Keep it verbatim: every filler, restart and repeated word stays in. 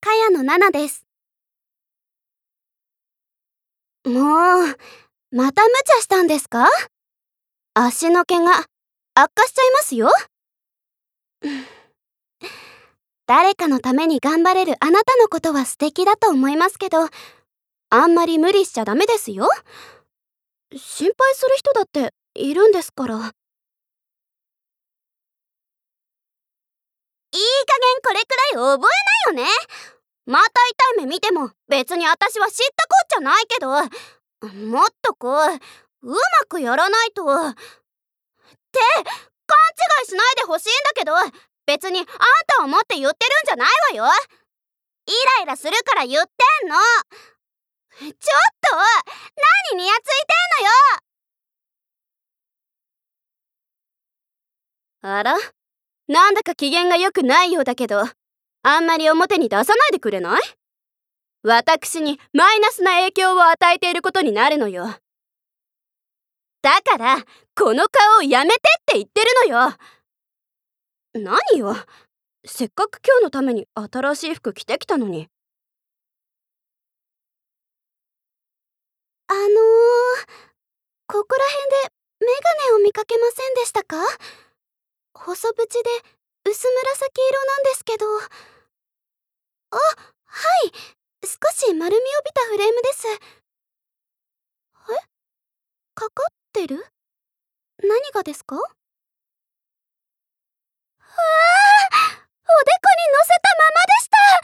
茅野奈々です。もう、また無茶したんですか？足の毛が悪化しちゃいますよ。誰かのために頑張れるあなたのことは素敵だと思いますけど、あんまり無理しちゃダメですよ。心配する人だっているんですから。いい加減これくらい覚えなよね。また痛い目見ても別に私は知ったこっちゃないけど、もっとこううまくやらないと。って勘違いしないでほしいんだけど、別にあんたを思って言ってるんじゃないわよ。イライラするから言ってんの。ちょっと何ニヤついてんのよ。あら、なんだか機嫌が良くないようだけど、あんまり表に出さないでくれない？私にマイナスな影響を与えていることになるのよ。だからこの顔をやめてって言ってるのよ。何よ、せっかく今日のために新しい服着てきたのに。あのー、ここら辺でメガネを見かけませんでしたか？細縁で薄紫色なんですけど。あ、はい、少し丸みを帯びたフレームです。え？かかってる？何がですか？わあ、おでこに乗せたままでした。